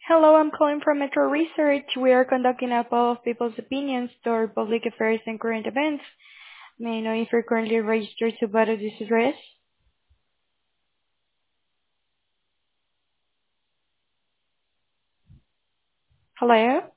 Hello, I'm calling from Metro Research. We are conducting a poll of people's opinions toward public affairs and current events. May I know if you're currently registered to vote at this address? Hello?